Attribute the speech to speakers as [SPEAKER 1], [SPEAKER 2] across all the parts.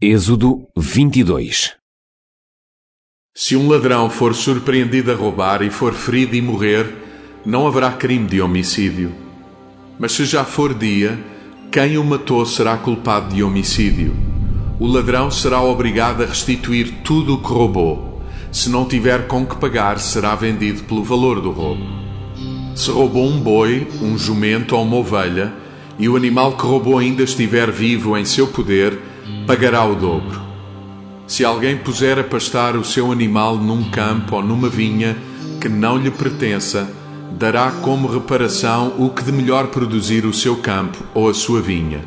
[SPEAKER 1] Êxodo 22.
[SPEAKER 2] Se um ladrão for surpreendido a roubar e for ferido e morrer, não haverá crime de homicídio. Mas se já for dia, quem o matou será culpado de homicídio. O ladrão será obrigado a restituir tudo o que roubou. Se não tiver com que pagar, será vendido pelo valor do roubo. Se roubou um boi, um jumento ou uma ovelha, e o animal que roubou ainda estiver vivo em seu poder, pagará o dobro. Se alguém puser a pastar o seu animal num campo ou numa vinha que não lhe pertença, dará como reparação o que de melhor produzir o seu campo ou a sua vinha.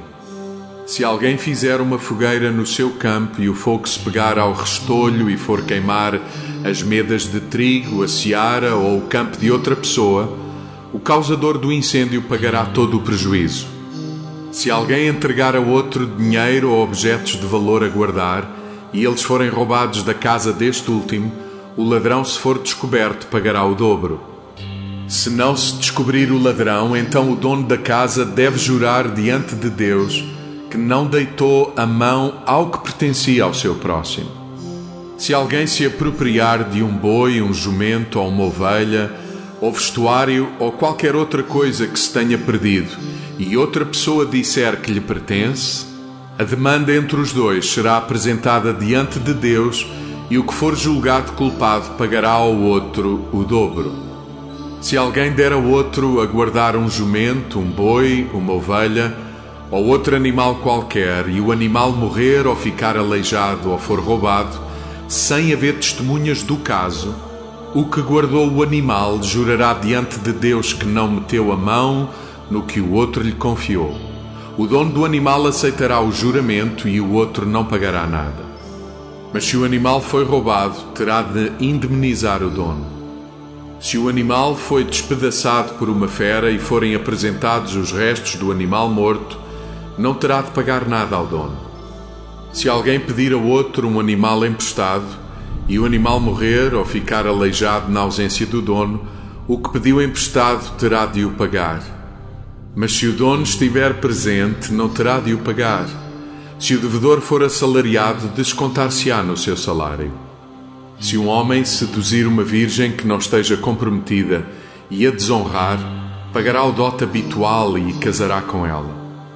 [SPEAKER 2] Se alguém fizer uma fogueira no seu campo e o fogo se pegar ao restolho e for queimar as medas de trigo, a seara ou o campo de outra pessoa, o causador do incêndio pagará todo o prejuízo. Se alguém entregar a outro dinheiro ou objetos de valor a guardar, e eles forem roubados da casa deste último, o ladrão, se for descoberto, pagará o dobro. Se não se descobrir o ladrão, então o dono da casa deve jurar diante de Deus que não deitou a mão ao que pertencia ao seu próximo. Se alguém se apropriar de um boi, um jumento ou uma ovelha, ou vestuário ou qualquer outra coisa que se tenha perdido, e outra pessoa disser que lhe pertence, a demanda entre os dois será apresentada diante de Deus, e o que for julgado culpado pagará ao outro o dobro. Se alguém der ao outro a guardar um jumento, um boi, uma ovelha, ou outro animal qualquer, e o animal morrer ou ficar aleijado ou for roubado, sem haver testemunhas do caso, o que guardou o animal jurará diante de Deus que não meteu a mão no que o outro lhe confiou. O dono do animal aceitará o juramento e o outro não pagará nada. Mas se o animal foi roubado, terá de indemnizar o dono. Se o animal foi despedaçado por uma fera e forem apresentados os restos do animal morto, não terá de pagar nada ao dono. Se alguém pedir ao outro um animal emprestado e o animal morrer ou ficar aleijado na ausência do dono, o que pediu emprestado terá de o pagar. Mas se o dono estiver presente, não terá de o pagar. Se o devedor for assalariado, descontar-se-á no seu salário. Se um homem seduzir uma virgem que não esteja comprometida e a desonrar, pagará o dote habitual e casará com ela.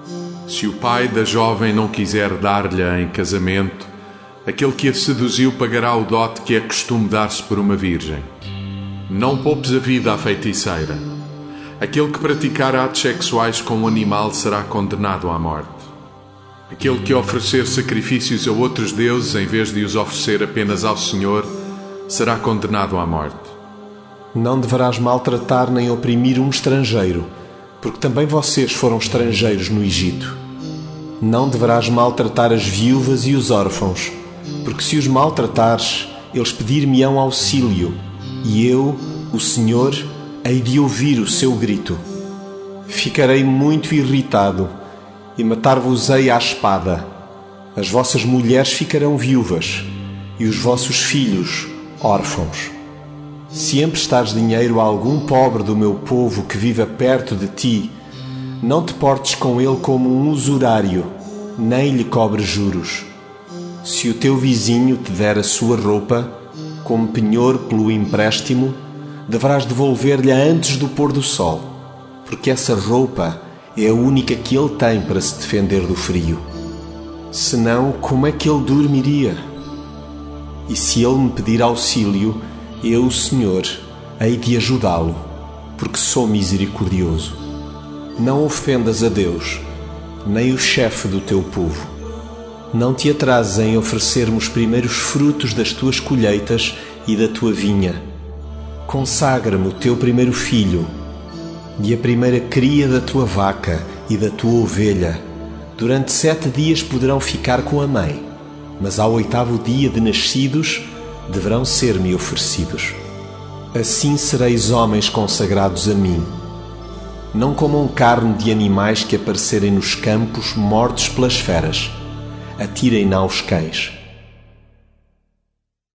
[SPEAKER 2] Se o pai da jovem não quiser dar-lhe em casamento, aquele que a seduziu pagará o dote que é costume dar-se por uma virgem. Não poupes a vida à feiticeira. Aquele que praticar atos sexuais com um animal será condenado à morte. Aquele que oferecer sacrifícios a outros deuses em vez de os oferecer apenas ao Senhor será condenado à morte.
[SPEAKER 3] Não deverás maltratar nem oprimir um estrangeiro, porque também vocês foram estrangeiros no Egito. Não deverás maltratar as viúvas e os órfãos, porque se os maltratares, eles pedir-me-ão auxílio, e eu, o Senhor, hei de ouvir o seu grito. Ficarei muito irritado e matar-vos-ei à espada. As vossas mulheres ficarão viúvas e os vossos filhos órfãos. Se emprestares dinheiro a algum pobre do meu povo que viva perto de ti, não te portes com ele como um usurário, nem lhe cobres juros. Se o teu vizinho te der a sua roupa, como penhor pelo empréstimo, deverás devolver-lhe antes do pôr do sol, porque essa roupa é a única que ele tem para se defender do frio. Senão, como é que ele dormiria? E se ele me pedir auxílio, eu, o Senhor, hei de ajudá-lo, porque sou misericordioso. Não ofendas a Deus, nem o chefe do teu povo. Não te atrases em oferecer-me os primeiros frutos das tuas colheitas e da tua vinha. Consagra-me o teu primeiro filho e a primeira cria da tua vaca e da tua ovelha. Durante 7 dias poderão ficar com a mãe, mas ao 8º dia de nascidos deverão ser-me oferecidos. Assim sereis homens consagrados a mim. Não comam carne de animais que aparecerem nos campos mortos pelas feras. Atirem-na aos cães.